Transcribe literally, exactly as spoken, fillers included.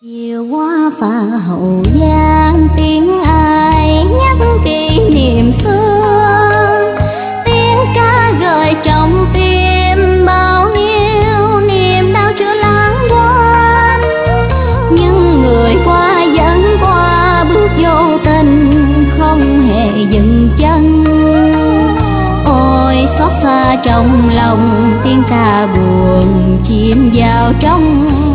Chiều qua phà Hậu Giang, tiếng ai nhắc kỷ niệm xưa, tiếng ca gợi trong tim bao nhiêu niềm đau chưa lãng quên. Nhưng người qua dẫn qua bước vô tình, không hề dừng chân. Ôi xót xa trong lòng, tiếng ca buồn chìm vào trong